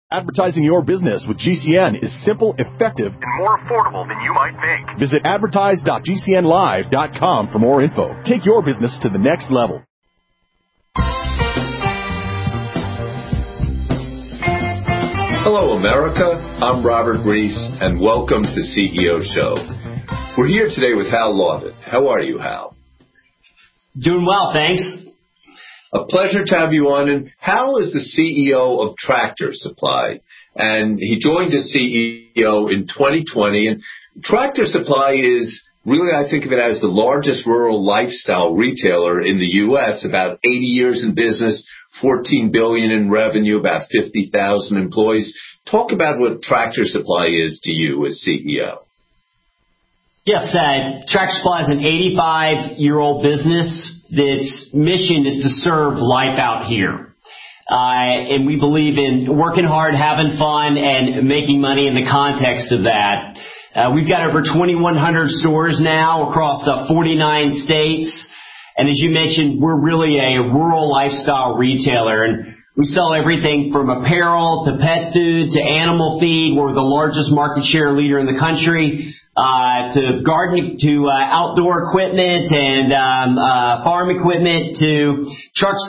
Advertising your business with GCN is simple, effective, and more affordable than you might think. Visit advertise.gcnlive.com for more info. Take your business to the next level. Hello, America. I'm Robert Reese, and welcome to the CEO Show. We're here today with Hal Lawton. How are you, Hal? Doing well, thanks. A pleasure to have you on. And Hal is the CEO of Tractor Supply, and he joined as CEO in 2020. And Tractor Supply is really, I think of it as the largest rural lifestyle retailer in the U.S., about 80 years in business, $14 billion in revenue, about 50,000 employees. Talk about what Tractor Supply is to you as CEO. Yes, Tractor Supply is an 85-year-old business. Its mission is to serve life out here. And we believe in working hard, having fun, and making money in the context of that. We've got over 2,100 stores now across 49 states. And as you mentioned, we're really a rural lifestyle retailer. And we sell everything from apparel to pet food to animal feed. We're the largest market share leader in the country. To gardening, to outdoor equipment and farm equipment, to truck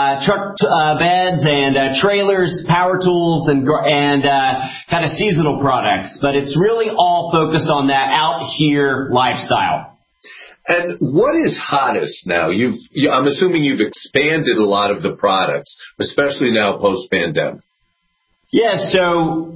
beds and trailers, power tools, and kind of seasonal products. But it's really all focused on that out here lifestyle. And what is hottest now? I'm assuming you've expanded a lot of the products, especially now post-pandemic. Yes, so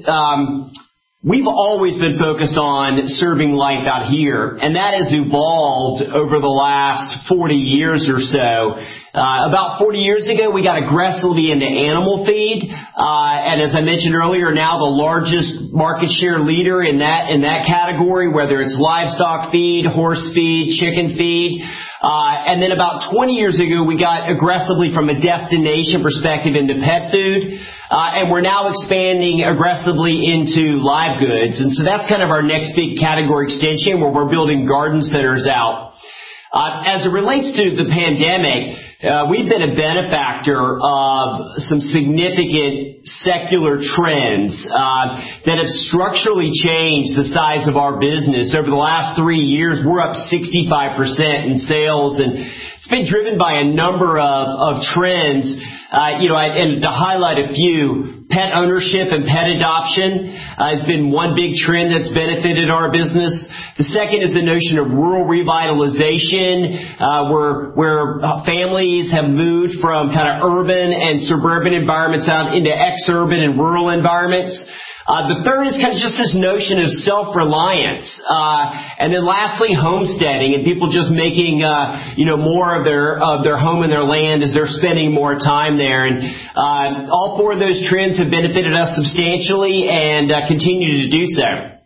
we've always been focused on serving life out here, and that has evolved over the last 40 years or so. About 40 years ago, we got aggressively into animal feed, and as I mentioned earlier, now the largest market share leader in that category, whether it's livestock feed, horse feed, chicken feed. And then about 20 years ago, we got aggressively from a destination perspective into pet food. And we're now expanding aggressively into live goods. And so that's kind of our next big category extension where we're building garden centers out. As it relates to the pandemic, we've been a benefactor of some significant secular trends that have structurally changed the size of our business. Over the last 3 years, we're up 65% in sales, and it's been driven by a number of trends. And to highlight a few, pet ownership and pet adoption has been one big trend that's benefited our business. The second is the notion of rural revitalization, where families have moved from kind of urban and suburban environments out into ex-urban and rural environments. The third is kind of just this notion of self-reliance. And then lastly, homesteading and people just making, more of their home and their land as they're spending more time there. And, all four of those trends have benefited us substantially and continue to do so.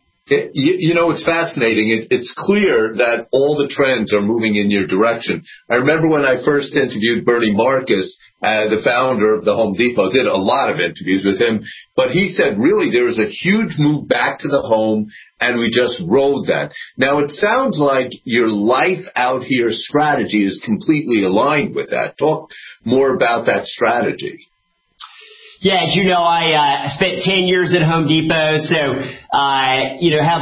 It's fascinating. It's clear that all the trends are moving in your direction. I remember when I first interviewed Bernie Marcus, the founder of the Home Depot, did a lot of interviews with him, but he said really there was a huge move back to the home, and we just rode that. Now, it sounds like your life out here strategy is completely aligned with that. Talk more about that strategy. Yeah, as you know, I spent 10 years at Home Depot, so I, have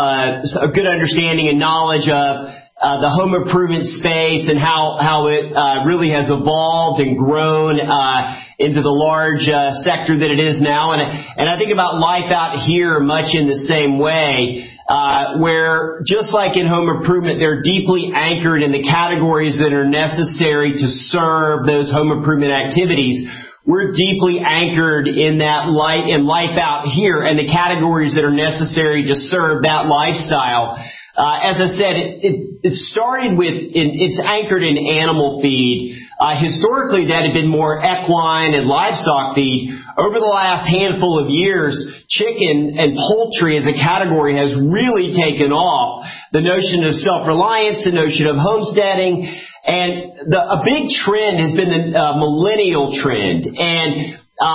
a good understanding and knowledge of the home improvement space and how it really has evolved and grown into the large sector that it is now. And I think about life out here much in the same way, where just like in home improvement, they're deeply anchored in the categories that are necessary to serve those home improvement activities. We're deeply anchored in that life out here and the categories that are necessary to serve that lifestyle. As I said, it started with, it's anchored in animal feed. Historically, that had been more equine and livestock feed. Over the last handful of years, chicken and poultry as a category has really taken off. The notion of self-reliance, the notion of homesteading, and a big trend has been the millennial trend. And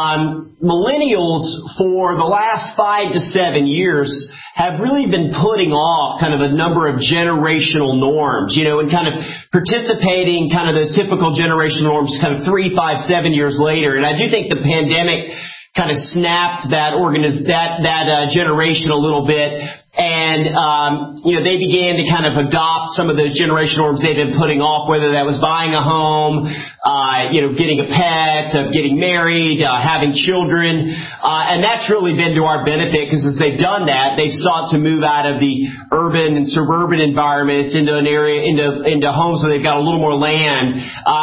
millennials for the last 5 to 7 years have really been putting off kind of a number of generational norms, and kind of participating kind of those typical generational norms kind of 3, 5, 7 years later. And I do think the pandemic kind of snapped that generation a little bit. And, they began to kind of adopt some of those generation norms they've been putting off, whether that was buying a home, getting a pet, getting married, having children. And that's really been to our benefit, because as they've done that, they've sought to move out of the urban and suburban environments into an area, into homes where they've got a little more land.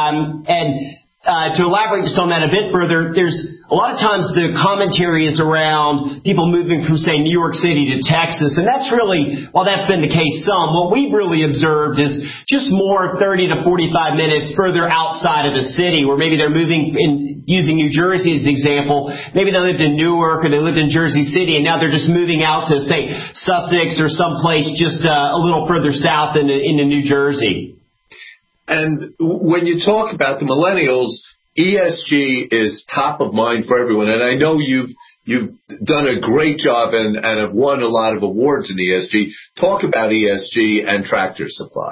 To elaborate just on that a bit further, there's a lot of times the commentary is around people moving from, say, New York City to Texas, and that's really, while that's been the case some, what we've really observed is just more 30 to 45 minutes further outside of the city, where maybe they're moving in, using New Jersey as an example. Maybe they lived in Newark or they lived in Jersey City, and now they're just moving out to, say, Sussex or someplace just a little further south into New Jersey. And when you talk about the millennials, ESG is top of mind for everyone. And I know you've done a great job and have won a lot of awards in ESG. Talk about ESG and Tractor Supply.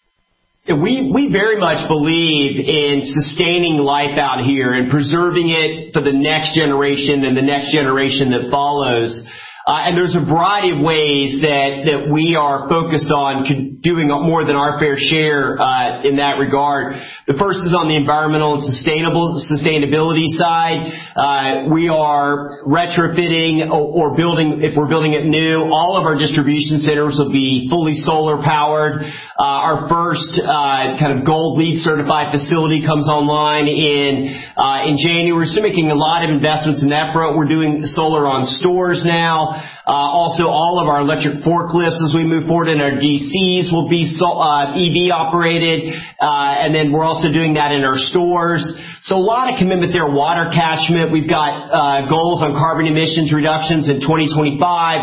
We very much believe in sustaining life out here and preserving it for the next generation and the next generation that follows. And there's a variety of ways that we are focused on doing more than our fair share in that regard. The first is on the environmental and sustainability side. We are retrofitting or building, if we're building it new, all of our distribution centers will be fully solar powered. Our first kind of gold LEED certified facility comes online in January. We're still making a lot of investments in that front. We're doing solar on stores now. Also, all of our electric forklifts as we move forward in our DCs will be EV operated, and then we're also doing that in our stores. So a lot of commitment there. Water catchment. We've got goals on carbon emissions reductions in 2025,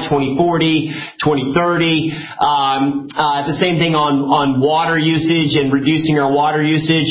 2040, 2030. The same thing on water usage and reducing our water usage.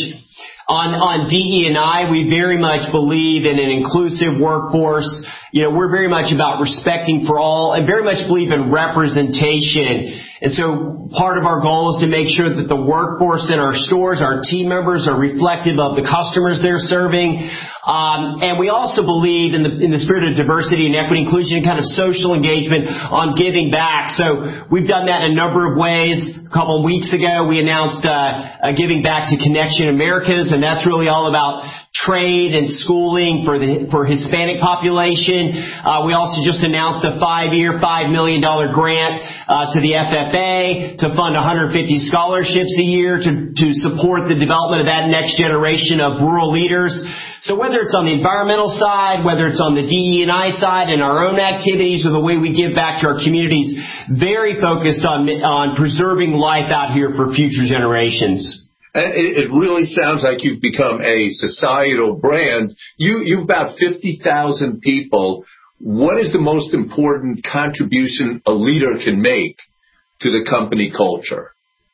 On DE&I, we very much believe in an inclusive workforce. We're very much about respecting for all and very much believe in representation. And so part of our goal is to make sure that the workforce in our stores, our team members, are reflective of the customers they're serving. And we also believe in the spirit of diversity and equity, inclusion, and kind of social engagement on giving back. So we've done that in a number of ways. A couple of weeks ago, we announced giving back to Connection Americas, and that's really all about trade and schooling for Hispanic population. We also just announced a 5-year, $5 million grant to the FFA to fund 150 scholarships a year to support the development of that next generation of rural leaders. So whether it's on the environmental side, whether it's on the DE&I side and our own activities or the way we give back to our communities, very focused on preserving life out here for future generations. It really sounds like you've become a societal brand. You've about 50,000 people. What is the most important contribution a leader can make to the company culture?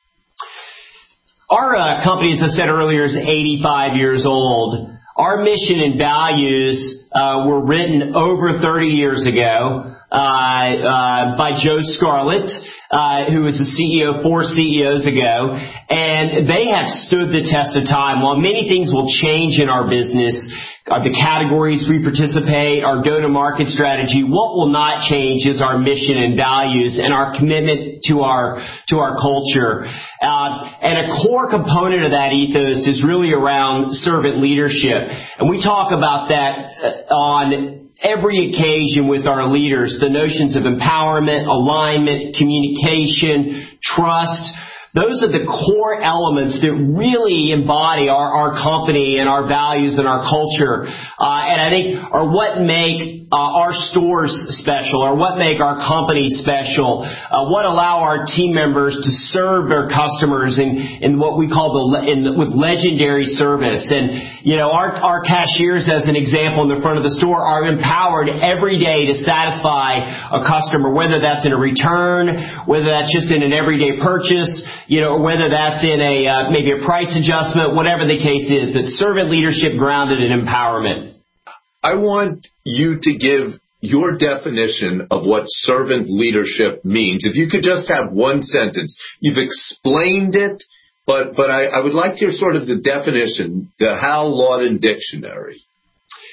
Our company, as I said earlier, is 85 years old. Our mission and values were written over 30 years ago by Joe Scarlett, who was the CEO 4 CEOs ago, and they have stood the test of time. While many things will change in our business, the categories we participate, our go-to-market strategy, what will not change is our mission and values and our commitment to our culture. And a core component of that ethos is really around servant leadership. And we talk about that on every occasion with our leaders, the notions of empowerment, alignment, communication, trust. Those are the core elements that really embody our company and our values and our culture, and I think are what make our stores special, or what make our company special, what allow our team members to serve their customers in what we call with legendary service. And our cashiers, as an example, in the front of the store, are empowered every day to satisfy a customer, whether that's in a return, whether that's just in an everyday purchase, or whether that's in maybe a price adjustment, whatever the case is, but servant leadership grounded in empowerment. I want you to give your definition of what servant leadership means. If you could just have one sentence. You've explained it, but I would like to hear sort of the definition, the Hal Lawton Dictionary.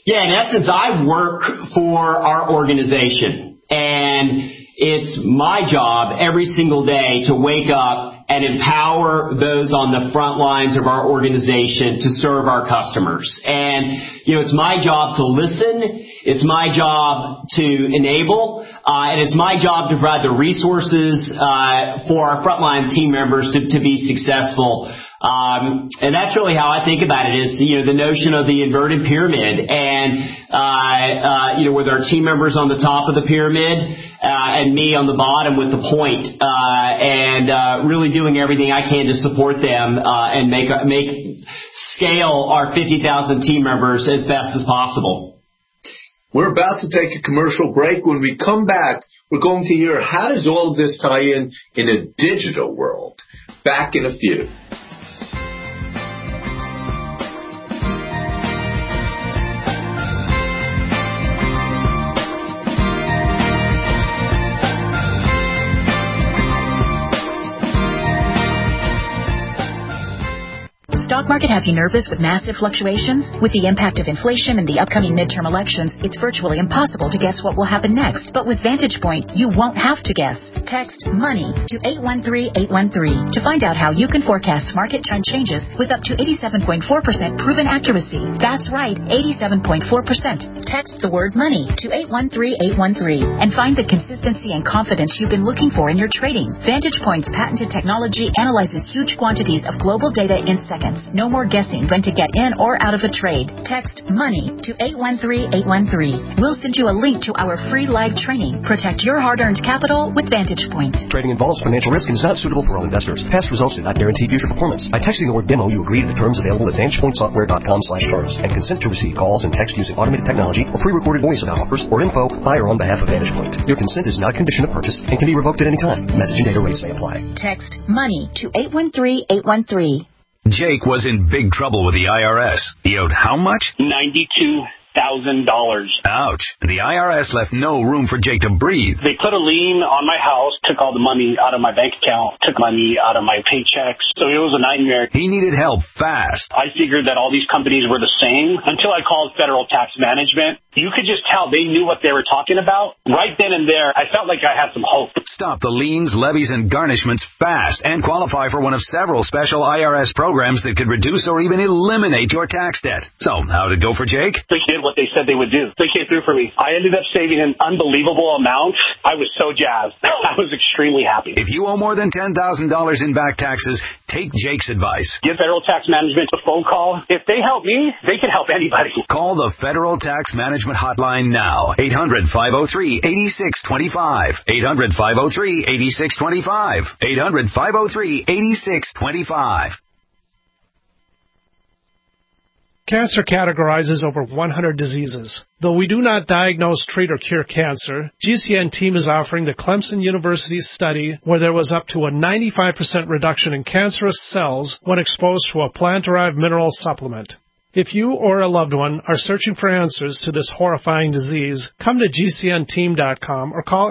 Yeah, in essence, I work for our organization, and it's my job every single day to wake up and empower those on the front lines of our organization to serve our customers. And, it's my job to listen, it's my job to enable, and it's my job to provide the resources for our frontline team members to be successful. And that's really how I think about it is, the notion of the inverted pyramid and, with our team members on the top of the pyramid, and me on the bottom with the point, and really doing everything I can to support them, and make scale our 50,000 team members as best as possible. We're about to take a commercial break. When we come back, we're going to hear how does all of this tie in a digital world. Back in a few. Stock market have you nervous with massive fluctuations? With the impact of inflation and the upcoming midterm elections, it's virtually impossible to guess what will happen next. But with Vantage Point, you won't have to guess. Text MONEY to 813-813 to find out how you can forecast market trend changes with up to 87.4% proven accuracy. That's right, 87.4%. Text the word MONEY to 813-813 and find the consistency and confidence you've been looking for in your trading. Vantage Point's patented technology analyzes huge quantities of global data in seconds. No more guessing when to get in or out of a trade. Text MONEY to 813-813. We'll send you a link to our free live training. Protect your hard-earned capital with Vantage Point. Trading involves financial risk and is not suitable for all investors. Past results do not guarantee future performance. By texting the word demo, you agree to the terms available at VantagePointSoftware.com/terms and consent to receive calls and text using automated technology or pre-recorded voice about offers or info by or on behalf of Vantage Point. Your consent is not a condition of purchase and can be revoked at any time. Message and data rates may apply. Text MONEY to 813-813. Jake was in big trouble with the IRS. He owed how much? $92,000. Ouch. And the IRS left no room for Jake to breathe. They put a lien on my house, took all the money out of my bank account, took money out of my paychecks. So it was a nightmare. He needed help fast. I figured that all these companies were the same until I called Federal Tax Management. You could just tell they knew what they were talking about. Right then and there, I felt like I had some hope. Stop the liens, levies, and garnishments fast and qualify for one of several special IRS programs that could reduce or even eliminate your tax debt. So, how did it go for Jake? They did what they said they would do. They came through for me. I ended up saving an unbelievable amount. I was so jazzed. I was extremely happy. If you owe more than $10,000 in back taxes, take Jake's advice. Give Federal Tax Management a phone call. If they help me, they can help anybody. Call the Federal Tax Management hotline now. 800-503-8625. 800-503-8625. 800-503-8625. Cancer categorizes over 100 diseases. Though we do not diagnose, treat, or cure cancer, GCN team is offering the Clemson University study where there was up to a 95% reduction in cancerous cells when exposed to a plant-derived mineral supplement. If you or a loved one are searching for answers to this horrifying disease, come to GCNteam.com or call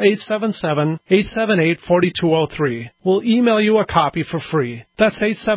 877-878-4203. We'll email you a copy for free. That's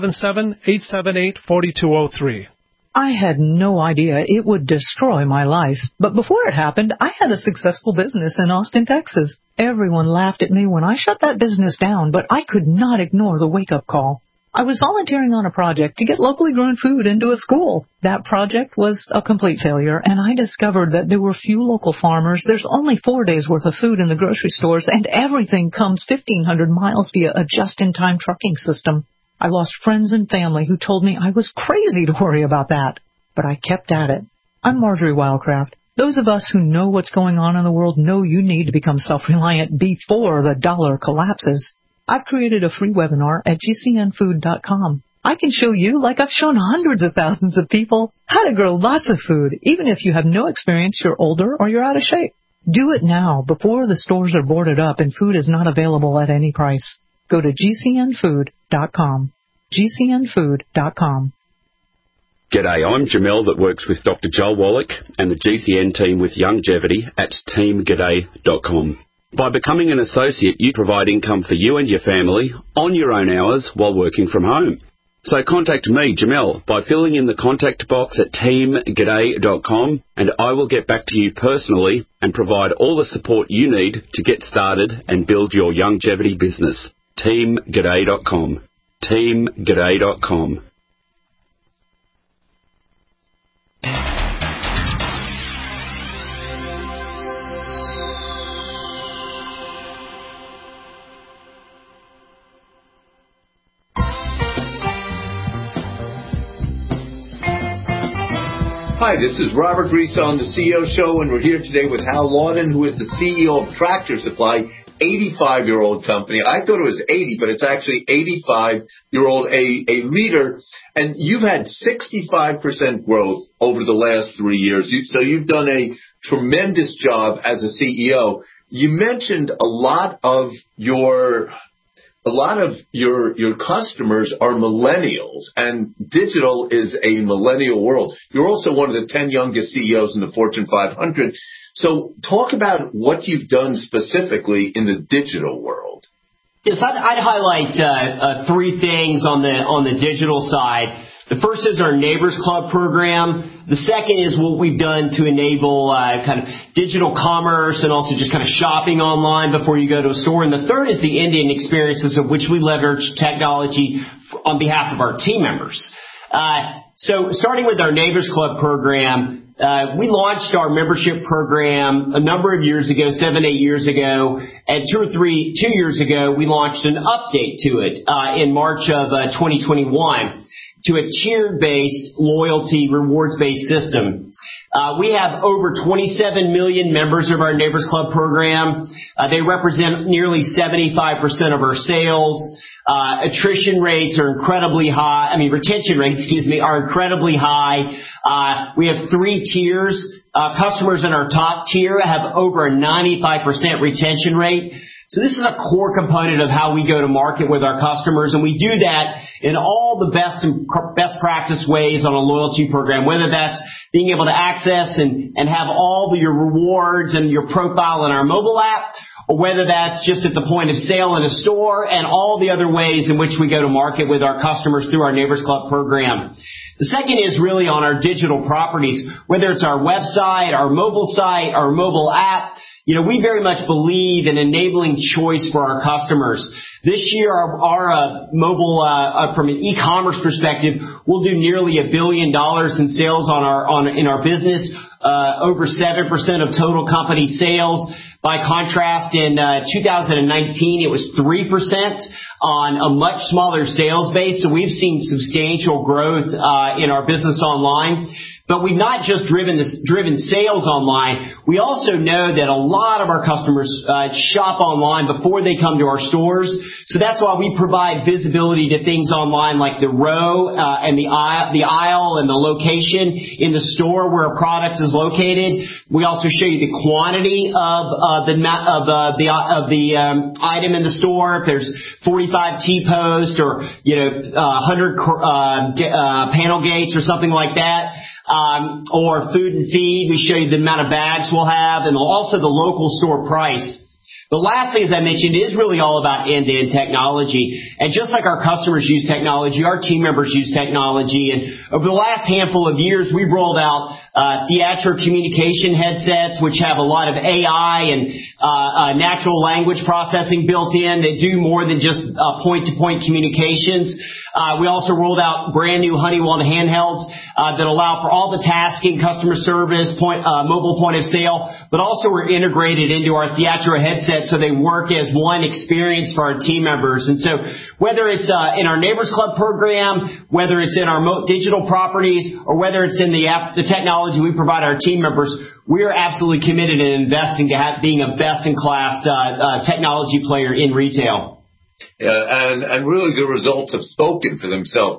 877-878-4203. I had no idea it would destroy my life. But before it happened, I had a successful business in Austin, Texas. Everyone laughed at me when I shut that business down, but I could not ignore the wake-up call. I was volunteering on a project to get locally grown food into a school. That project was a complete failure, and I discovered that there were few local farmers. There's only 4 days' worth of food in the grocery stores, and everything comes 1,500 miles via a just-in-time trucking system. I lost friends and family who told me I was crazy to worry about that. But I kept at it. I'm Marjorie Wildcraft. Those of us who know what's going on in the world know you need to become self-reliant before the dollar collapses. I've created a free webinar at GCNfood.com. I can show you, like I've shown hundreds of thousands of people, how to grow lots of food, even if you have no experience, you're older, or you're out of shape. Do it now before the stores are boarded up and food is not available at any price. Go to GCNfood.com. GCNfood.com. G'day, I'm Jamel that works with Dr. Joel Wallach and the GCN team with Longevity at teamg'day.com. By becoming an associate, you provide income for you and your family on your own hours while working from home. So contact me, Jamel, by filling in the contact box at teamg'day.com, and I will get back to you personally and provide all the support you need to get started and build your longevity business. teamg'day.com. teamg'day.com. Hi, this is Robert Reese on the CEO Show, and we're here today with Hal Lawton, who is the CEO of Tractor Supply, 85-year-old company. I thought it was 80, but it's actually 85-year-old, a leader. And you've had 65% growth over the last 3 years. So you've done a tremendous job as a CEO. You mentioned a lot of your customers are millennials, and digital is a millennial world. You're also one of the 10 youngest CEOs in the Fortune 500. So talk about what you've done specifically in the digital world. Yes, I'd highlight three things on the digital side. The first is our Neighbors Club program. The second is what we've done to enable kind of digital commerce and also just kind of shopping online before you go to a store. And the third is the end-to-end experiences of which we leverage technology on behalf of our team members. So starting with our Neighbors Club program, we launched our membership program a number of years ago, 7-8 years ago, and 2 years ago, we launched an update to it in March of 2021. To a tiered-based, loyalty, rewards-based system. We have over 27 million members of our Neighbors Club program. They represent nearly 75% of our sales. Retention rates, are incredibly high. Are incredibly high. We have 3 tiers. Customers in our top tier have over a 95% retention rate. So this is a core component of how we go to market with our customers, and we do that in all the best practice ways on a loyalty program, whether that's being able to access and have all your rewards and your profile in our mobile app, or whether that's just at the point of sale in a store, and all the other ways in which we go to market with our customers through our Neighbors Club program. The second is really on our digital properties, whether it's our website, our mobile site, our mobile app. We very much believe in enabling choice for our customers. This year, our mobile, from an e-commerce perspective, we'll do nearly $1 billion in sales in our business, over 7% of total company sales. By contrast, in 2019, it was 3% on a much smaller sales base. So we've seen substantial growth in our business online. But we've not just driven sales online. We also know that a lot of our customers shop online before they come to our stores. So that's why we provide visibility to things online like the row and the aisle and the location in the store where a product is located. We also show you the quantity of the item in the store. If there's 45 T-posts or 100 panel gates or something like that. Or food and feed, we show you the amount of bags we'll have, and also the local store price. The last thing, as I mentioned, is really all about end-to-end technology. And just like our customers use technology, our team members use technology. And over the last handful of years, we've rolled out Theatro communication headsets, which have a lot of AI and natural language processing built in that do more than just point-to-point communications. We also rolled out brand new Honeywell handhelds that allow for all the tasking, customer service, mobile point of sale, but also we're integrated into our Theatro headset so they work as one experience for our team members. And so whether it's in our Neighbors Club program, whether it's in our digital properties, or whether it's in the technology we provide our team members, we are absolutely committed in investing to being a best-in-class technology player in retail. Yeah, and really the results have spoken for themselves.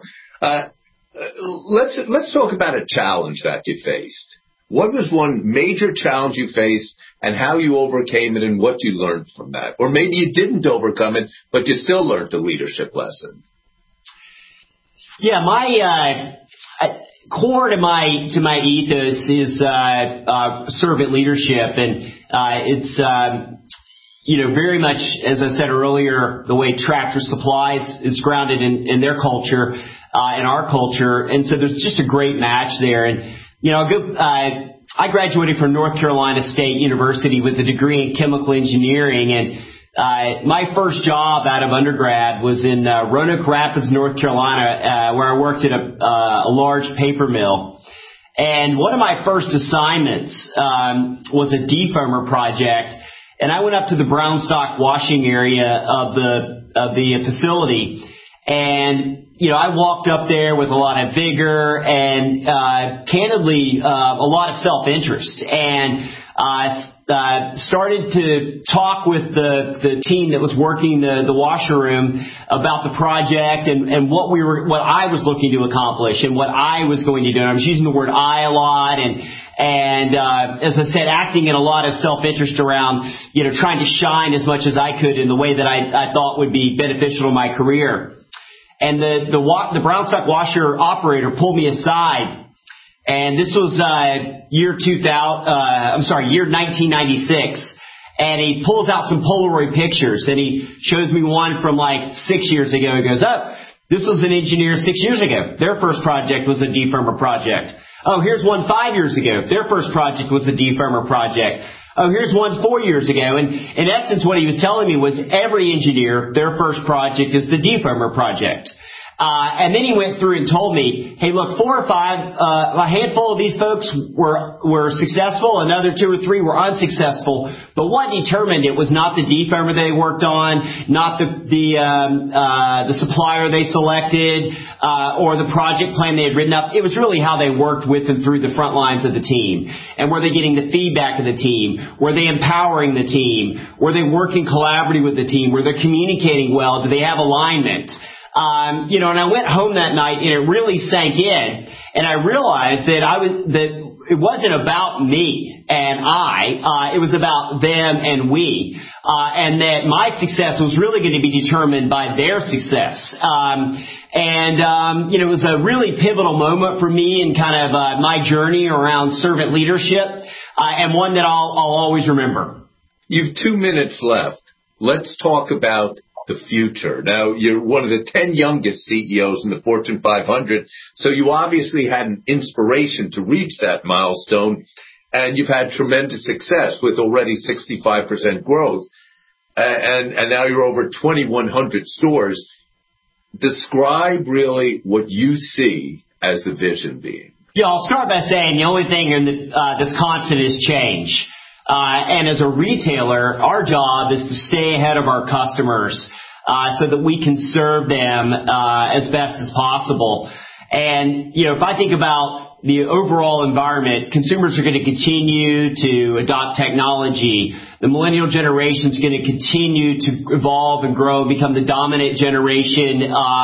Let's talk about a challenge that you faced. What was one major challenge you faced and how you overcame it and what you learned from that? Or maybe you didn't overcome it, but you still learned a leadership lesson. Yeah, my core to my ethos is servant leadership, and it's very much, as I said earlier, the way Tractor Supply is grounded in their culture. in our culture. And so there's just a great match there. And, I graduated from North Carolina State University with a degree in chemical engineering, and my first job out of undergrad was in Roanoke Rapids, North Carolina, where I worked at a large paper mill. And one of my first assignments was a defoamer project, and I went up to the brownstock washing area of the facility, and I walked up there with a lot of vigor and, candidly, a lot of self-interest, and started to talk with the team that was working the washer room about the project and what I was looking to accomplish and what I was going to do. And I was using the word I a lot, and as I said, acting in a lot of self-interest around, trying to shine as much as I could in the way that I thought would be beneficial to my career. And the brownstock washer operator pulled me aside, and this was year 1996. And he pulls out some Polaroid pictures, and he shows me one from like 6 years ago. He goes, "Oh, this was an engineer 6 years ago. Their first project was a defoamer project. Oh, here's one 5 years ago. Their first project was a defoamer project. Oh, here's one 4 years ago." And in essence, what he was telling me was every engineer, their first project is the defoamer project. And then he went through and told me, "Hey, look, 4 or 5, a handful of these folks were successful, another 2 or 3 were unsuccessful. But what determined it was not the defoamer they worked on, not the supplier they selected, or the project plan they had written up. It was really how they worked with and through the front lines of the team. And were they getting the feedback of the team? Were they empowering the team? Were they working collaboratively with the team? Were they communicating well? Do they have alignment?" And I went home that night, and it really sank in, and I realized that it wasn't about me and it was about them and we, and that my success was really going to be determined by their success. It was a really pivotal moment for me in kind of my journey around servant leadership, and one that I'll always remember. You've 2 minutes left. Let's talk about the future. Now, you're one of the 10 youngest CEOs in the Fortune 500, so you obviously had an inspiration to reach that milestone, and you've had tremendous success with already 65% growth, and now you're over 2,100 stores. Describe really what you see as the vision being. Yeah, I'll start by saying the only thing that's constant is change. And as a retailer, our job is to stay ahead of our customers so that we can serve them as best as possible. And, if I think about the overall environment, consumers are going to continue to adopt technology. The millennial generation is going to continue to evolve and grow and become the dominant generation,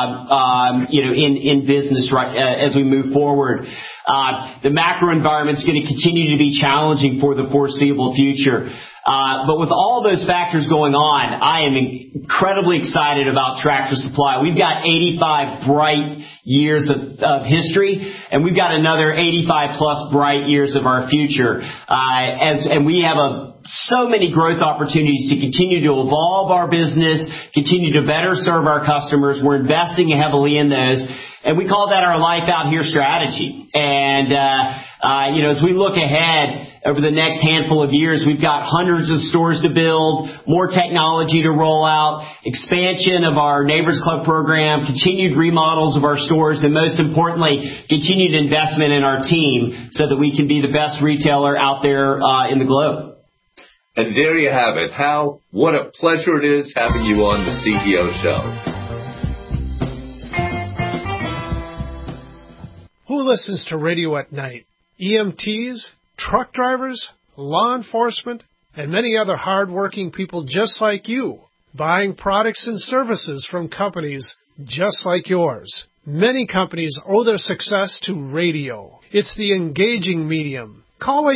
in business as we move forward. The macro environment is going to continue to be challenging for the foreseeable future. But with all those factors going on, I am incredibly excited about Tractor Supply. We've got 85 bright years of history, and we've got another 85 plus bright years of our future. And we have so many growth opportunities to continue to evolve our business, continue to better serve our customers. We're investing heavily in those, and we call that our Life Out Here strategy. And, as we look ahead over the next handful of years, we've got hundreds of stores to build, more technology to roll out, expansion of our Neighbors Club program, continued remodels of our stores, and most importantly, continued investment in our team so that we can be the best retailer out there in the globe. And there you have it. Hal, what a pleasure it is having you on the CEO Show. Who listens to radio at night? EMTs, truck drivers, law enforcement, and many other hard-working people just like you, buying products and services from companies just like yours. Many companies owe their success to radio. It's the engaging medium. Call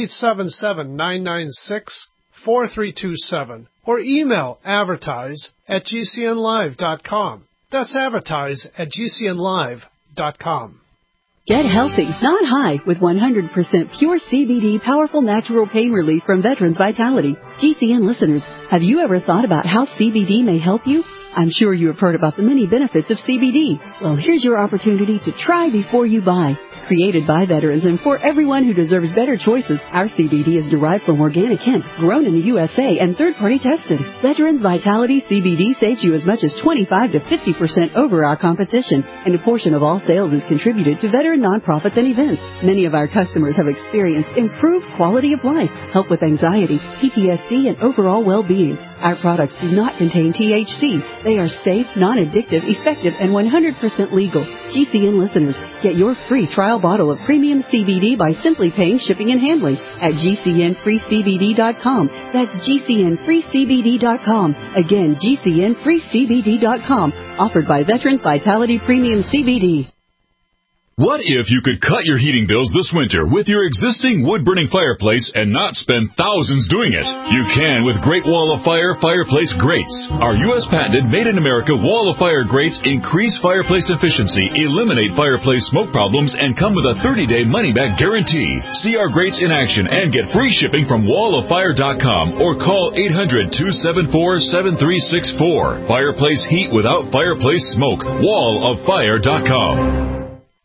877-996-4327 or email advertise@gcnlive.com. That's advertise@gcnlive.com. Get healthy, not high, with 100% pure CBD powerful natural pain relief from Veterans Vitality. GCN listeners, have you ever thought about how CBD may help you? I'm sure you have heard about the many benefits of CBD. Well, here's your opportunity to try before you buy. Created by veterans and for everyone who deserves better choices, our CBD is derived from organic hemp, grown in the USA and third-party tested. Veterans Vitality CBD saves you as much as 25 to 50% over our competition, and a portion of all sales is contributed to veteran nonprofits and events. Many of our customers have experienced improved quality of life, help with anxiety, PTSD, and overall well-being. Our products do not contain THC. They are safe, non-addictive, effective, and 100% legal. GCN listeners, get your free trial bottle of premium CBD by simply paying shipping and handling at GCNFreeCBD.com. That's GCNFreeCBD.com. Again, GCNFreeCBD.com. Offered by Veterans Vitality Premium CBD. What if you could cut your heating bills this winter with your existing wood-burning fireplace and not spend thousands doing it? You can with Great Wall of Fire fireplace grates. Our U.S. patented made-in-America Wall of Fire grates increase fireplace efficiency, eliminate fireplace smoke problems, and come with a 30-day money-back guarantee. See our grates in action and get free shipping from walloffire.com or call 800-274-7364. Fireplace heat without fireplace smoke. walloffire.com.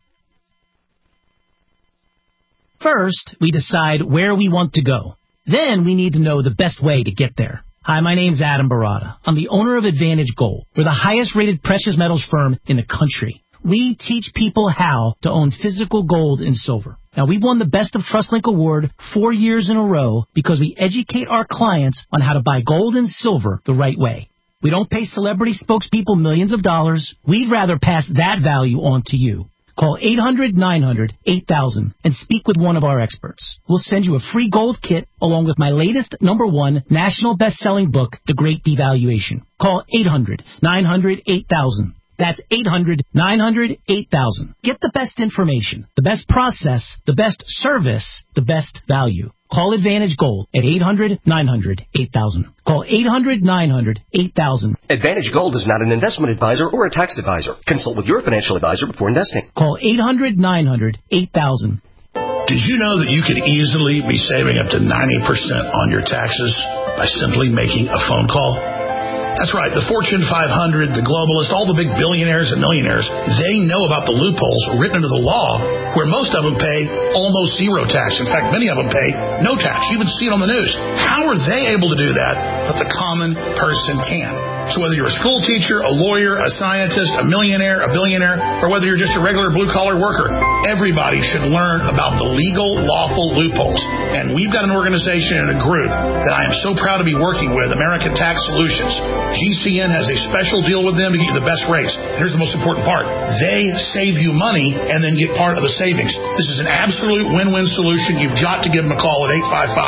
First, we decide where we want to go. Then we need to know the best way to get there. Hi, my name's Adam Barada. I'm the owner of Advantage Gold. We're the highest-rated precious metals firm in the country. We teach people how to own physical gold and silver. Now, we've won the Best of TrustLink Award 4 years in a row because we educate our clients on how to buy gold and silver the right way. We don't pay celebrity spokespeople millions of dollars. We'd rather pass that value on to you. Call 800-900-8000 and speak with one of our experts. We'll send you a free gold kit along with my latest #1 national best-selling book, The Great Devaluation. Call 800-900-8000. That's 800-900-8000. Get the best information, the best process, the best service, the best value. Call Advantage Gold at 800-900-8000. Call 800-900-8000. Advantage Gold is not an investment advisor or a tax advisor. Consult with your financial advisor before investing. Call 800-900-8000. Did you know that you could easily be saving up to 90% on your taxes by simply making a phone call? That's right. The Fortune 500, the globalists, all the big billionaires and millionaires, they know about the loopholes written into the law where most of them pay almost zero tax. In fact, many of them pay no tax. You even see it on the news. How are they able to do that, but the common person can? So whether you're a school teacher, a lawyer, a scientist, a millionaire, a billionaire, or whether you're just a regular blue-collar worker, everybody should learn about the legal, lawful loopholes. And we've got an organization and a group that I am so proud to be working with, American Tax Solutions. GCN has a special deal with them to get you the best rates. Here's the most important part. They save you money and then get part of the savings. This is an absolute win-win solution. You've got to give them a call at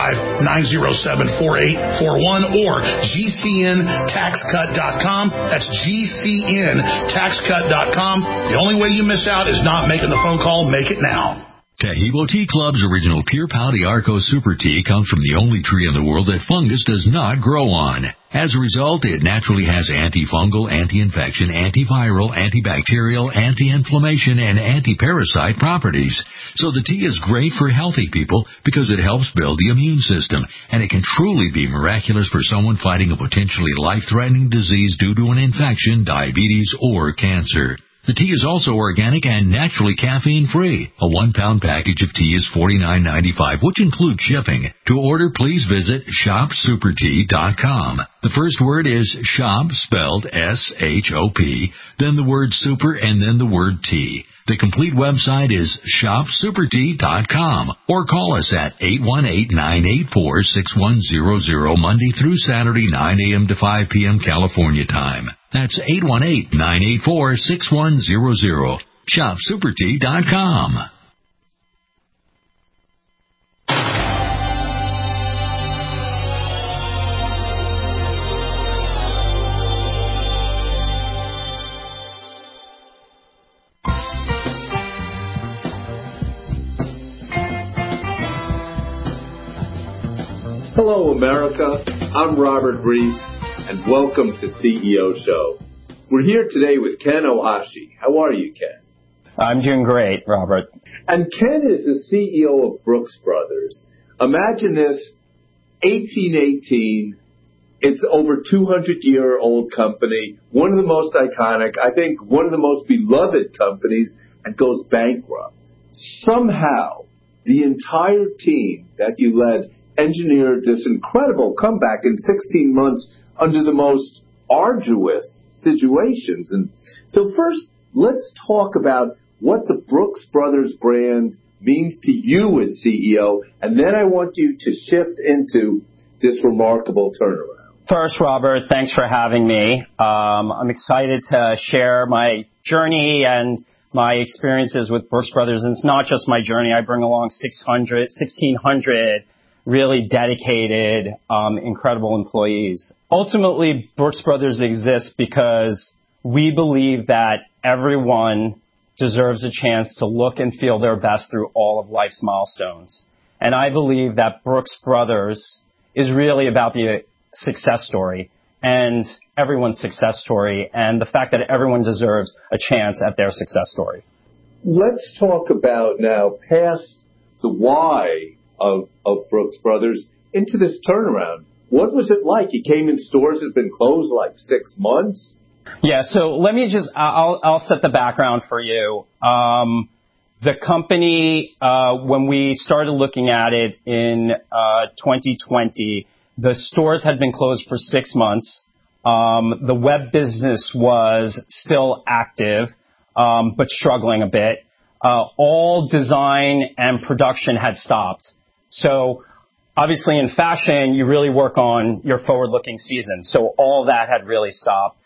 855-907-4841 or GCNTaxCut.com. That's GCNTaxCut.com. The only way you miss out is not making the phone call. Make it now. Taheebo Tea Club's original Pure Pouty Arco Super Tea comes from the only tree in the world that fungus does not grow on. As a result, it naturally has antifungal, anti-infection, antiviral, antibacterial, anti-inflammation, and anti-parasite properties. So the tea is great for healthy people because it helps build the immune system, and it can truly be miraculous for someone fighting a potentially life-threatening disease due to an infection, diabetes, or cancer. The tea is also organic and naturally caffeine-free. A 1-pound package of tea is $49.95, which includes shipping. To order, please visit shopsupertea.com. The first word is shop, spelled S-H-O-P, then the word super, and then the word tea. The complete website is shopsupertea.com or call us at 818-984-6100 Monday through Saturday, 9 a.m. to 5 p.m. California time. That's 818-984-6100. shopsupertea.com. Hello, America. I'm Robert Reese, and welcome to CEO Show. We're here today with Ken Ohashi. How are you, Ken? I'm doing great, Robert. And Ken is the CEO of Brooks Brothers. Imagine this, 1818, It's over 200-year-old company, one of the most iconic, I think one of the most beloved companies, and goes bankrupt. Somehow, the entire team that you led engineered this incredible comeback in 16 months under the most arduous situations. And so first, let's talk about what the Brooks Brothers brand means to you as CEO, and then I want you to shift into this remarkable turnaround. First, Robert, thanks for having me. I'm excited to share my journey and my experiences with Brooks Brothers. And it's not just my journey. I bring along 1,600 really dedicated, incredible employees. Ultimately, Brooks Brothers exists because we believe that everyone deserves a chance to look and feel their best through all of life's milestones. And I believe that Brooks Brothers is really about the success story and everyone's success story and the fact that everyone deserves a chance at their success story. Let's talk about now past the why of Brooks Brothers into this turnaround. What was it like? You came in stores that had been closed like 6 months. Yeah, so let me I'll set the background for you. The company, when we started looking at it in 2020, the stores had been closed for 6 months. The web business was still active, but struggling a bit. All design and production had stopped. So obviously in fashion, you really work on your forward-looking season. So all that had really stopped.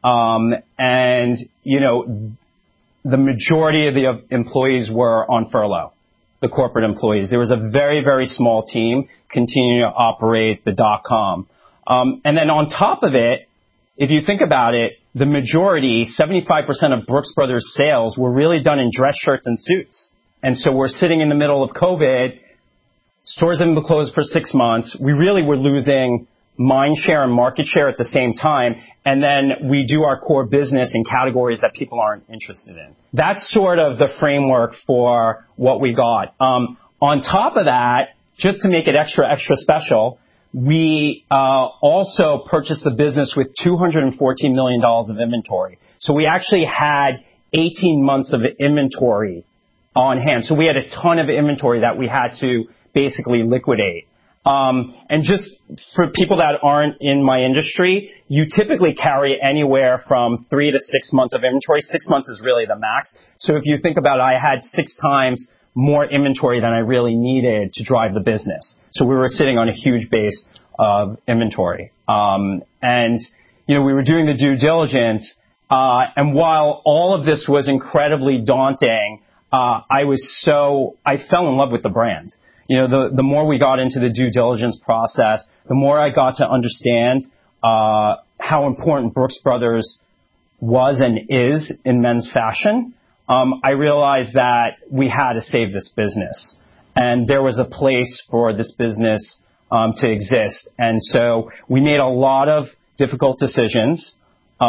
And, you know, the majority of the employees were on furlough, the corporate employees. There was a very, very small team continuing to operate the .com. And then on top of it, if you think about it, the majority, 75% of Brooks Brothers sales were really done in dress shirts and suits. And so we're sitting in the middle of COVID. Stores have been closed for 6 months. We really were losing mind share and market share at the same time. And then we do our core business in categories that people aren't interested in. That's sort of the framework for what we got. On top of that, just to make it extra, extra special, we also purchased the business with $214 million of inventory. So we actually had 18 months of inventory on hand. So we had a ton of inventory that we had to basically liquidate. And just for people that aren't in my industry, you typically carry anywhere from 3 to 6 months of inventory. 6 months is really the max. So if you think about it, I had 6 times more inventory than I really needed to drive the business. So we were sitting on a huge base of inventory. And, you know, we were doing the due diligence. And while all of this was incredibly daunting, I fell in love with the brand. You know, the more we got into the due diligence process, the more I got to understand how important Brooks Brothers was and is in men's fashion. I realized that we had to save this business, and there was a place for this business to exist. And so we made a lot of difficult decisions,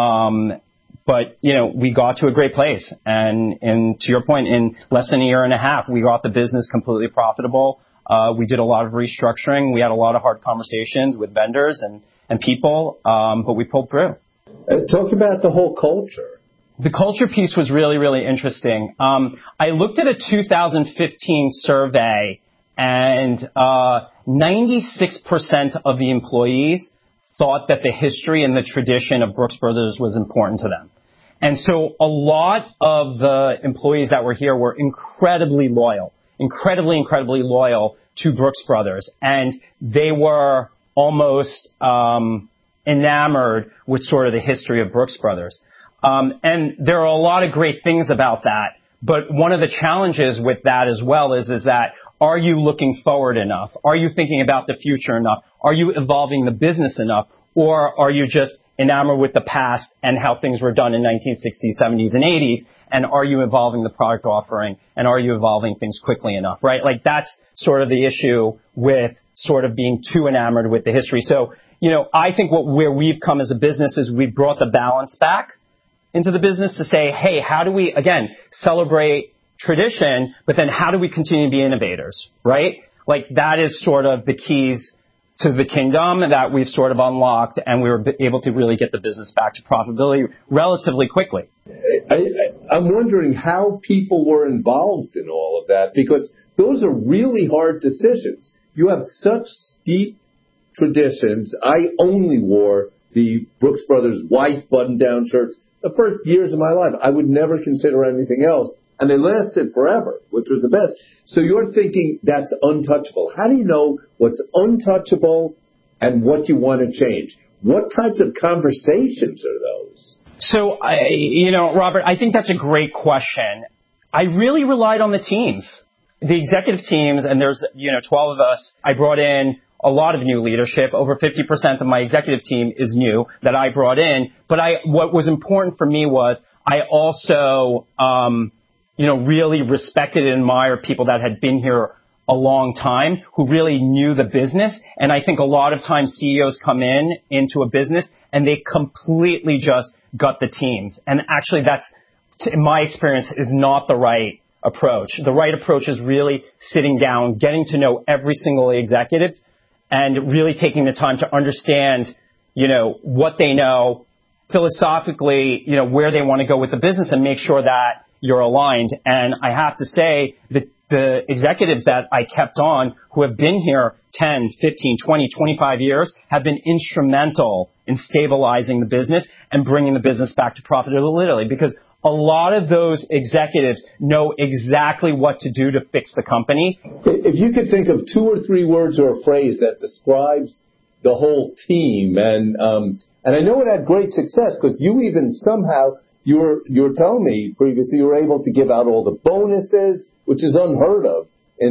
but, you know, we got to a great place. And to your point, in less than a year and a half, we got the business completely profitable. We did a lot of restructuring. We had a lot of hard conversations with vendors and people, but we pulled through. Talk about the whole culture. The culture piece was really, really interesting. I looked at a 2015 survey, and 96% of the employees thought that the history and the tradition of Brooks Brothers was important to them. And so a lot of the employees that were here were incredibly loyal to Brooks Brothers. And they were almost enamored with sort of the history of Brooks Brothers. And there are a lot of great things about that. But one of the challenges with that as well is that, are you looking forward enough? Are you thinking about the future enough? Are you evolving the business enough? Or are you just enamored with the past and how things were done in 1960s, 70s, and 80s? And are you evolving the product offering? And are you evolving things quickly enough, right? Like, that's sort of the issue with sort of being too enamored with the history. So, you know, I think where we've come as a business is we've brought the balance back into the business to say, hey, how do we, again, celebrate tradition, but then how do we continue to be innovators, right? Like, that is sort of the keys to the kingdom that we've sort of unlocked, and we were able to really get the business back to profitability relatively quickly. I'm wondering how people were involved in all of that, because those are really hard decisions. You have such steep traditions. I only wore the Brooks Brothers white button-down shirts the first years of my life. I would never consider anything else. And they lasted forever, which was the best. So you're thinking that's untouchable. How do you know what's untouchable and what you want to change? What types of conversations are those? So, Robert, I think that's a great question. I really relied on the teams, the executive teams, and there's, 12 of us. I brought in a lot of new leadership. Over 50% of my executive team is new that I brought in. But what was important for me was I also, really respected and admired people that had been here a long time, who really knew the business. And I think a lot of times CEOs come into a business and they completely just gut the teams. And actually that's, in my experience, is not the right approach. The right approach is really sitting down, getting to know every single executive, and really taking the time to understand, what they know philosophically, where they want to go with the business, and make sure that you're aligned. And I have to say that the executives that I kept on, who have been here 10, 15, 20, 25 years, have been instrumental in stabilizing the business and bringing the business back to profitability, because a lot of those executives know exactly what to do to fix the company. If you could think of 2 or 3 words or a phrase that describes the whole team, and I know it had great success, because you even somehow, you were telling me previously, you were able to give out all the bonuses, which is unheard of in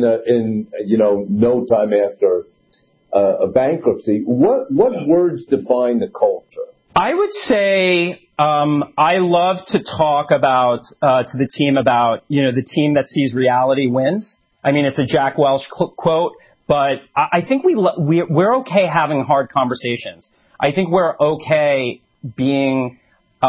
no time after a bankruptcy. What words define the culture? I would say I love to talk about to the team about, the team that sees reality wins. I mean, it's a Jack Welch quote, but I think we're okay having hard conversations. I think we're okay being,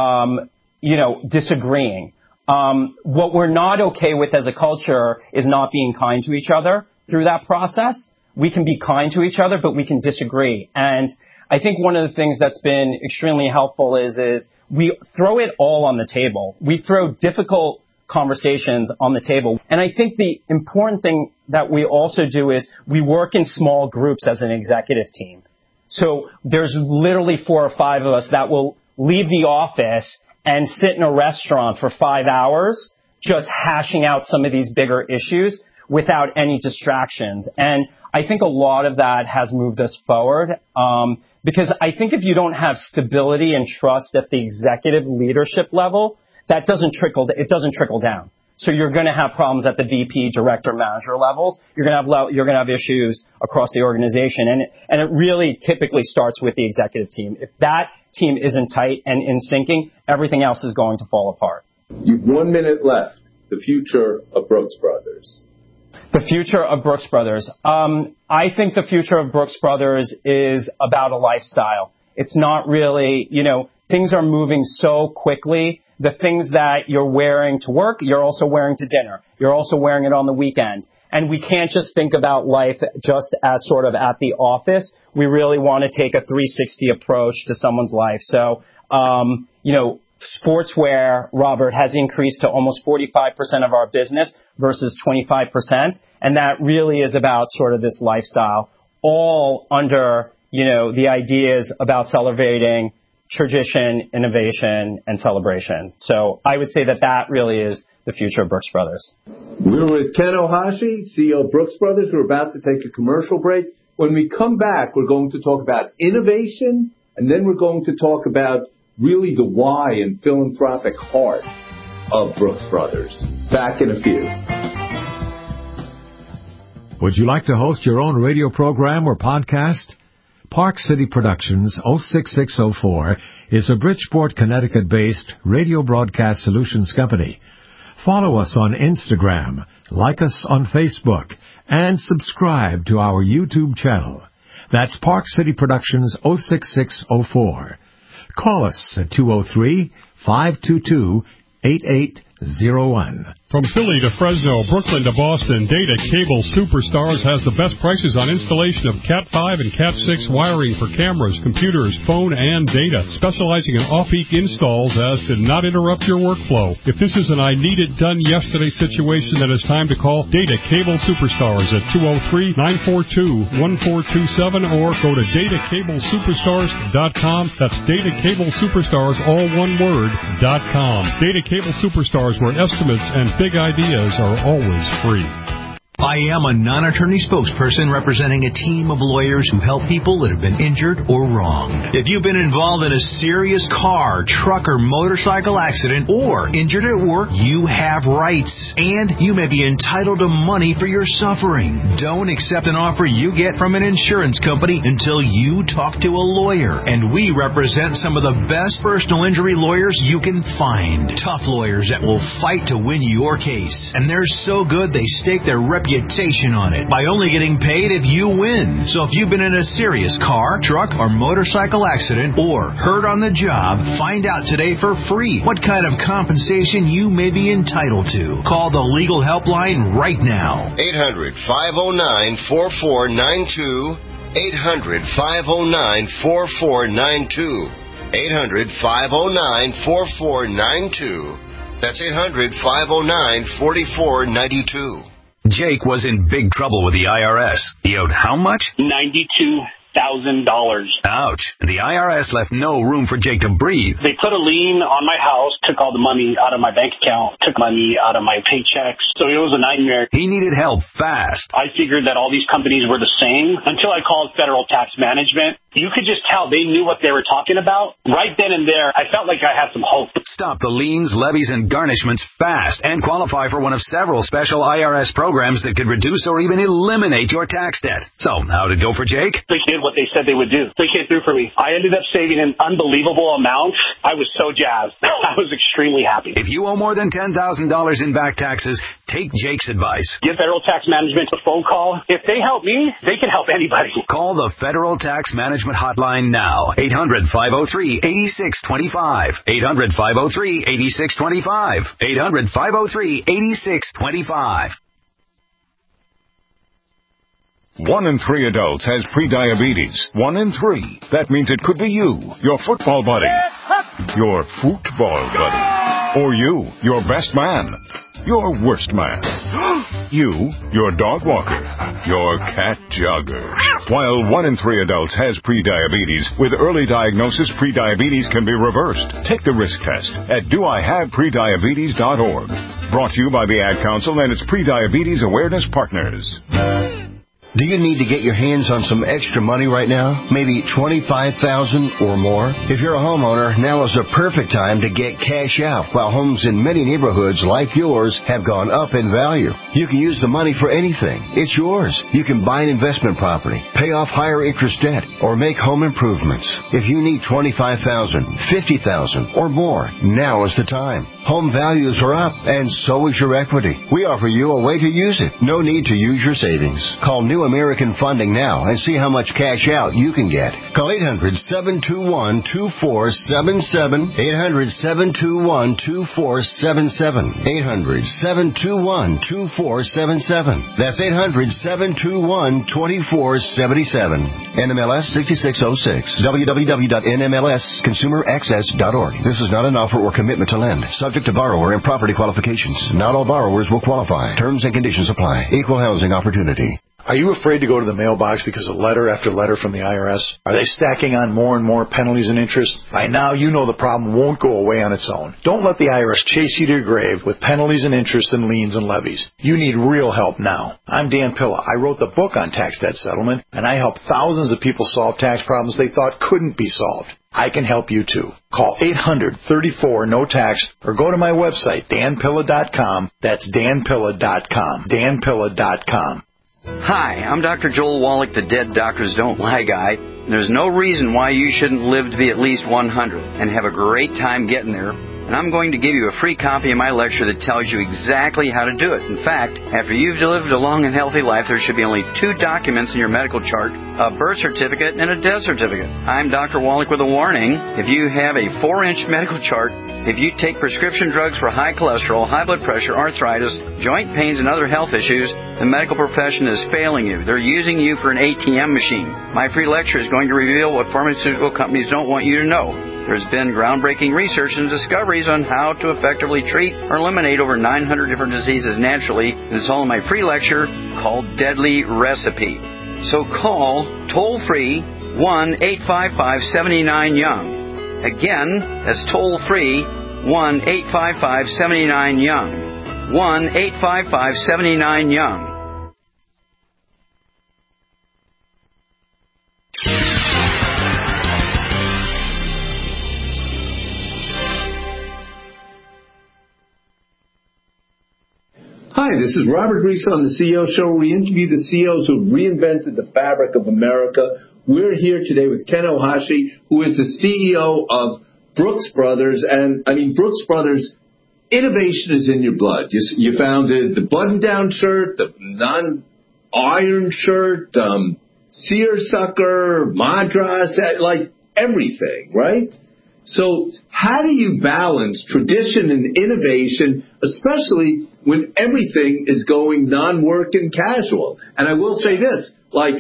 disagreeing. What we're not okay with as a culture is not being kind to each other through that process. We can be kind to each other, but we can disagree. And I think one of the things that's been extremely helpful is we throw it all on the table. We throw difficult conversations on the table. And I think the important thing that we also do is we work in small groups as an executive team. So there's literally 4 or 5 of us that will leave the office and sit in a restaurant for 5 hours just hashing out some of these bigger issues without any distractions. And I think a lot of that has moved us forward, because I think if you don't have stability and trust at the executive leadership level, it doesn't trickle down. So you're going to have problems at the VP, director, manager levels. You're going to have issues across the organization, and it really typically starts with the executive team. If that team isn't tight and in syncing, everything else is going to fall apart. You've 1 minute left. The future of Brooks Brothers. The future of Brooks Brothers. I think the future of Brooks Brothers is about a lifestyle. It's not really, things are moving so quickly. The things that you're wearing to work, you're also wearing to dinner. You're also wearing it on the weekend. And we can't just think about life just as sort of at the office. We really want to take a 360 approach to someone's life. So, sportswear, Robert, has increased to almost 45% of our business versus 25%. And that really is about sort of this lifestyle, all under, the ideas about celebrating tradition, innovation, and celebration. So I would say that really is the future of Brooks Brothers. We're with Ken Ohashi, CEO of Brooks Brothers. We're about to take a commercial break. When we come back, we're going to talk about innovation, and then we're going to talk about really the why and philanthropic heart of Brooks Brothers. Back in a few. Would you like to host your own radio program or podcast? Park City Productions 06604 is a Bridgeport, Connecticut-based radio broadcast solutions company. Follow us on Instagram, like us on Facebook, and subscribe to our YouTube channel. That's Park City Productions 06604. Call us at 203-522-8800. From Philly to Fresno, Brooklyn to Boston, Data Cable Superstars has the best prices on installation of Cat 5 and Cat 6 wiring for cameras, computers, phone, and data, specializing in off-peak installs as to not interrupt your workflow. If this is an I-need-it-done-yesterday situation, then it's time to call Data Cable Superstars at 203-942-1427 or go to datacablesuperstars.com. That's Data Cable Superstars, all one word, .com. Data Cable Superstars, where estimates and big ideas are always free. I am a non-attorney spokesperson representing a team of lawyers who help people that have been injured or wronged. If you've been involved in a serious car, truck, or motorcycle accident or injured at work, you have rights, and you may be entitled to money for your suffering. Don't accept an offer you get from an insurance company until you talk to a lawyer, and we represent some of the best personal injury lawyers you can find. Tough lawyers that will fight to win your case, and they're so good they stake their reputation on it by only getting paid if you win. So if you've been in a serious car, truck, or motorcycle accident or hurt on the job, find out today for free what kind of compensation you may be entitled to. Call the legal helpline right now. 800-509-4492. 800-509-4492. 800-509-4492. That's 800-509-4492. Jake was in big trouble with the IRS. He owed how much? $92,000. Ouch. The IRS left no room for Jake to breathe. They put a lien on my house, took all the money out of my bank account, took money out of my paychecks. So it was a nightmare. He needed help fast. I figured that all these companies were the same until I called Federal Tax Management. You could just tell they knew what they were talking about. Right then and there, I felt like I had some hope. Stop the liens, levies, and garnishments fast and qualify for one of several special IRS programs that could reduce or even eliminate your tax debt. So, how'd it go for Jake? They did what they said they would do. They came through for me. I ended up saving an unbelievable amount. I was so jazzed. I was extremely happy. If you owe more than $10,000 in back taxes, take Jake's advice. Give Federal Tax Management a phone call. If they help me, they can help anybody. Call the Federal Tax Management Hotline now. 800-503-8625. 800-503-8625. 800-503-8625. 1 in 3 adults has prediabetes. 1 in 3. That means it could be you, your football buddy, your football buddy, or you, your best man, your worst man, you, your dog walker, your cat jogger. While 1 in 3 adults has prediabetes, with early diagnosis, prediabetes can be reversed. Take the risk test at doihaveprediabetes.org. Brought to you by the Ad Council and its Prediabetes Awareness Partners. Do you need to get your hands on some extra money right now? Maybe $25,000 or more? If you're a homeowner, now is the perfect time to get cash out while homes in many neighborhoods like yours have gone up in value. You can use the money for anything. It's yours. You can buy an investment property, pay off higher interest debt, or make home improvements. If you need $25,000, $50,000 or more, now is the time. Home values are up, and so is your equity. We offer you a way to use it. No need to use your savings. Call New American Funding now and see how much cash out you can get. Call 800-721-2477. 800-721-2477. 800-721-2477. That's 800-721-2477. NMLS 6606. www.nmlsconsumeraccess.org. This is not an offer or commitment to lend. Subject to borrower and property qualifications. Not all borrowers will qualify. Terms and conditions apply. Equal housing opportunity. Are you afraid to go to the mailbox because of letter after letter from the IRS? Are they stacking on more and more penalties and interest? By now, you know the problem won't go away on its own. Don't let the IRS chase you to your grave with penalties and interest and liens and levies. You need real help now. I'm Dan Pilla. I wrote the book on tax debt settlement, and I help thousands of people solve tax problems they thought couldn't be solved. I can help you too. Call 800-34-NO-TAX or go to my website, danpilla.com. That's danpilla.com. danpilla.com. Hi, I'm Dr. Joel Wallach, the Dead Doctors Don't Lie guy. There's no reason why you shouldn't live to be at least 100 and have a great time getting there. and I'm going to give you a free copy of my lecture that tells you exactly how to do it. In fact, after you've lived a long and healthy life, there should be only 2 documents in your medical chart, a birth certificate and a death certificate. I'm Dr. Wallach with a warning. If you have a 4-inch medical chart, if you take prescription drugs for high cholesterol, high blood pressure, arthritis, joint pains, and other health issues, the medical profession is failing you. They're using you for an ATM machine. My free lecture is going to reveal what pharmaceutical companies don't want you to know. There's been groundbreaking research and discoveries on how to effectively treat or eliminate over 900 different diseases naturally, and it's all in my free lecture called Deadly Recipe. So call toll-free 1-855-79-YOUNG. Again, that's toll-free 1-855-79-YOUNG. 1-855-79-YOUNG. Hi, this is Robert Reese on the CEO Show, where we interview the CEOs who have reinvented the fabric of America. We're here today with Ken Ohashi, who is the CEO of Brooks Brothers. And, Brooks Brothers, innovation is in your blood. You founded the button-down shirt, the non-iron shirt, seersucker, madras, like everything, right? So how do you balance tradition and innovation, especially when everything is going non-work and casual? And I will say this,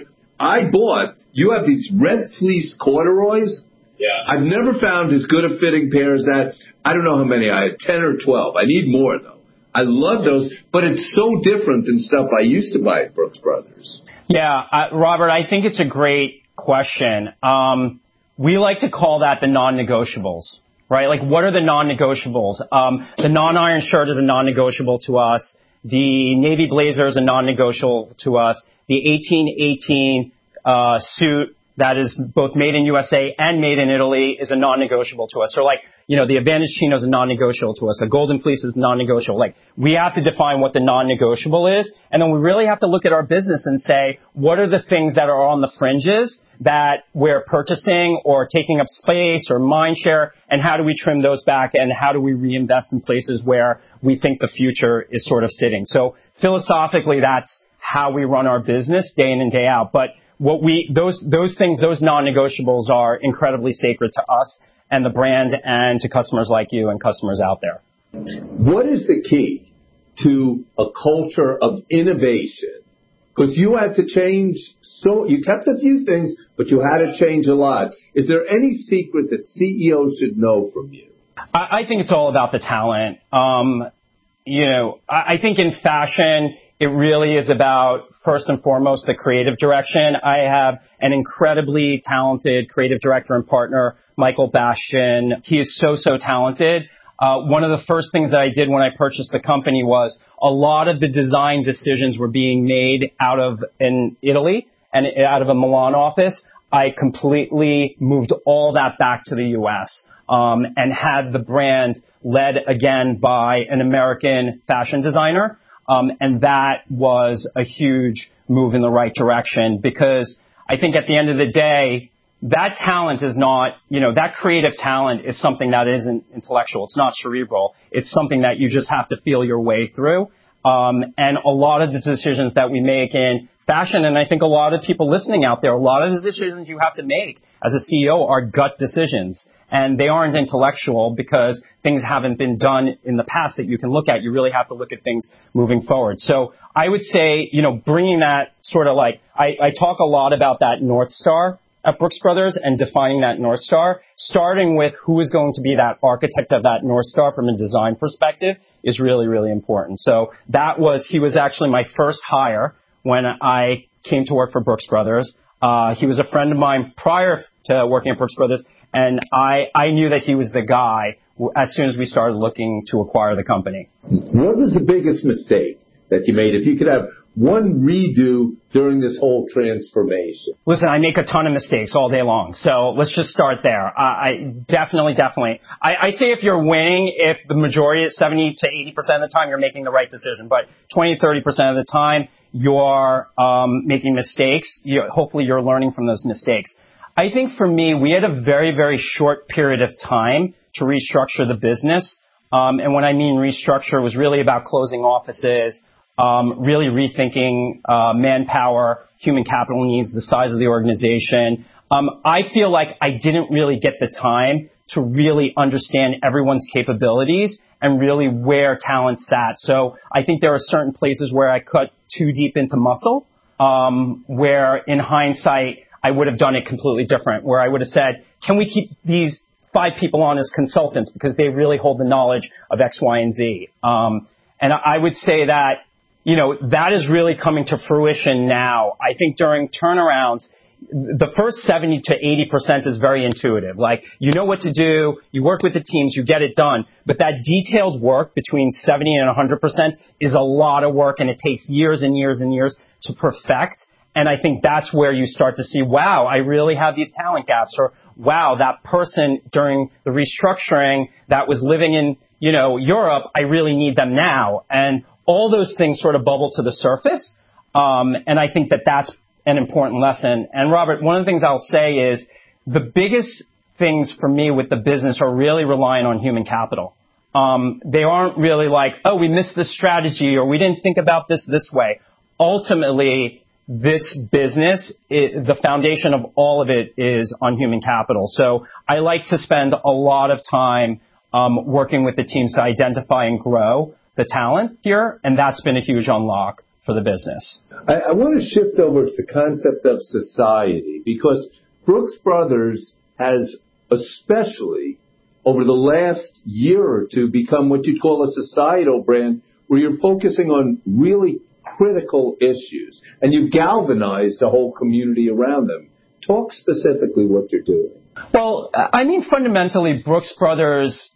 you have these red fleece corduroys. Yeah. I've never found as good a fitting pair as that. I don't know how many. I had 10 or 12. I need more, though. I love those, but it's so different than stuff I used to buy at Brooks Brothers. Yeah, Robert, I think it's a great question. We like to call that the non-negotiables, right? Like, what are the non-negotiables? The non-iron shirt is a non-negotiable to us. The navy blazer is a non-negotiable to us. The 1818 suit that is both made in USA and made in Italy is a non-negotiable to us. So, the Advantage Chino is a non-negotiable to us. The Golden Fleece is non-negotiable. We have to define what the non-negotiable is, and then we really have to look at our business and say, what are the things that are on the fringes that we're purchasing or taking up space or mind share, and how do we trim those back, and how do we reinvest in places where we think the future is sort of sitting. So philosophically, that's how we run our business day in and day out. But those things, those non-negotiables are incredibly sacred to us and the brand and to customers like you and customers out there. What is the key to a culture of innovation? Because you had to change, you kept a few things, but you had to change a lot. Is there any secret that CEOs should know from you? I think it's all about the talent. I think in fashion, it really is about, first and foremost, the creative direction. I have an incredibly talented creative director and partner, Michael Bastian. He is so talented. One of the first things that I did when I purchased the company was a lot of the design decisions were being made in Italy and out of a Milan office. I completely moved all that back to the U.S. And had the brand led again by an American fashion designer. And that was a huge move in the right direction, because I think at the end of the day, that talent is not, that creative talent is something that isn't intellectual. It's not cerebral. It's something that you just have to feel your way through. And a lot of the decisions that we make in fashion, and I think a lot of people listening out there, a lot of the decisions you have to make as a CEO are gut decisions. And they aren't intellectual because things haven't been done in the past that you can look at. You really have to look at things moving forward. So I would say, bringing that sort of I talk a lot about that North Star at Brooks Brothers and defining that North Star, starting with who is going to be that architect of that North Star from a design perspective is really, really important. So he was actually my first hire when I came to work for Brooks Brothers. He was a friend of mine prior to working at Brooks Brothers, and I knew that he was the guy as soon as we started looking to acquire the company. What was the biggest mistake that you made? If you could have one redo during this whole transformation. Listen, I make a ton of mistakes all day long, so let's just start there. I definitely. I say if you're winning, if the majority is 70 to 80% of the time, you're making the right decision, but 20, 30% of the time, you're making mistakes. Hopefully, you're learning from those mistakes. I think for me, we had a very, very short period of time to restructure the business. And when I mean restructure, it was really about closing offices, really rethinking manpower, human capital needs, the size of the organization. I feel like I didn't really get the time to really understand everyone's capabilities and really where talent sat. So I think there are certain places where I cut too deep into muscle, where in hindsight, I would have done it completely different, where I would have said, can we keep these 5 people on as consultants because they really hold the knowledge of X, Y, and Z. And I would say that, that is really coming to fruition now. I think during turnarounds, the first 70 to 80% is very intuitive. Like, you know what to do, you work with the teams, you get it done. But that detailed work between 70 and 100% is a lot of work, and it takes years and years and years to perfect. And I think that's where you start to see, wow, I really have these talent gaps, or wow, that person during the restructuring that was living in, Europe, I really need them now. And all those things sort of bubble to the surface. And I think that that's an important lesson. And Robert, one of the things I'll say is the biggest things for me with the business are really relying on human capital. They aren't really like, oh, we missed this strategy or we didn't think about this way. Ultimately, this business, the foundation of all of it is on human capital. So I like to spend a lot of time working with the teams to identify and grow the talent here, and that's been a huge unlock for the business. I want to shift over to the concept of society, because Brooks Brothers has, especially over the last year or two, become what you'd call a societal brand, where you're focusing on really critical issues, and you've galvanized the whole community around them. Talk specifically what you're doing. Well, I mean, fundamentally, Brooks Brothers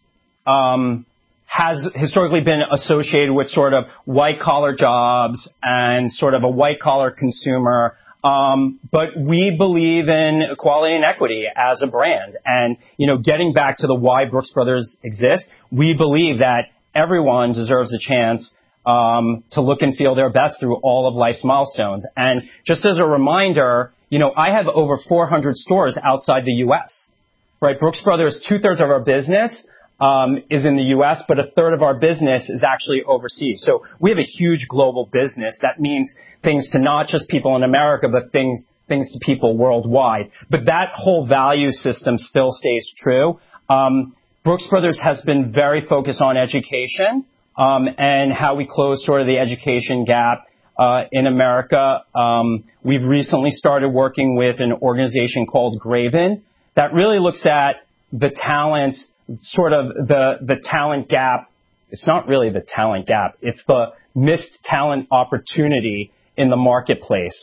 has historically been associated with sort of white-collar jobs and sort of a white-collar consumer. But we believe in equality and equity as a brand. And, getting back to the why Brooks Brothers exists, we believe that everyone deserves a chance to look and feel their best through all of life's milestones. And just as a reminder, I have over 400 stores outside the U.S., right? Brooks Brothers, 2/3 of our business is in the U.S., but 1/3 of our business is actually overseas. So we have a huge global business. That means things to not just people in America, but things to people worldwide. But that whole value system still stays true. Brooks Brothers has been very focused on education and how we close sort of the education gap in America. We've recently started working with an organization called Graven that really looks at the talent, sort of the talent gap. It's not really the talent gap. It's the missed talent opportunity in the marketplace.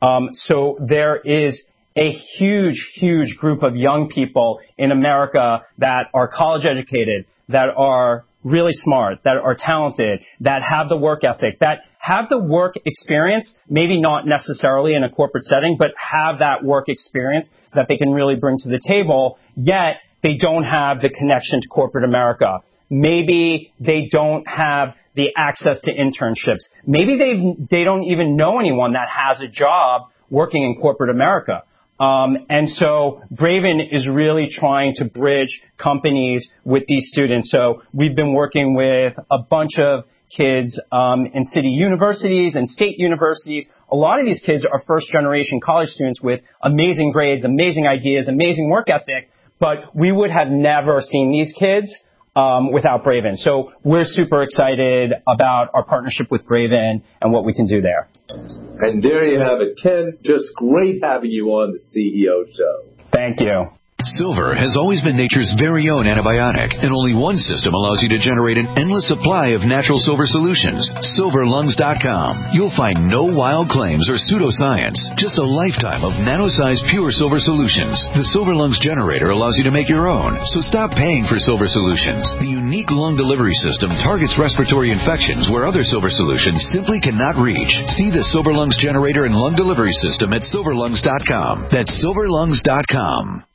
So there is a huge group of young people in America that are college educated, that are really smart, that are talented, that have the work ethic, that have the work experience, maybe not necessarily in a corporate setting, but have that work experience that they can really bring to the table, yet they don't have the connection to corporate America. Maybe they don't have the access to internships. Maybe they don't even know anyone that has a job working in corporate America. And so Graven is really trying to bridge companies with these students. So we've been working with a bunch of kids in city universities and state universities. A lot of these kids are first-generation college students with amazing grades, amazing ideas, amazing work ethic, but we would have never seen these kids without Graven. So we're super excited about our partnership with Graven and what we can do there. And there you have it, Ken. Just great having you on the CEO Show. Thank you. Silver has always been nature's very own antibiotic, and only one system allows you to generate an endless supply of natural silver solutions. SilverLungs.com. You'll find no wild claims or pseudoscience, just a lifetime of nano-sized pure silver solutions. The Silver Lungs generator allows you to make your own, so stop paying for silver solutions. The unique lung delivery system targets respiratory infections where other silver solutions simply cannot reach. See the Silver Lungs generator and lung delivery system at SilverLungs.com. That's SilverLungs.com.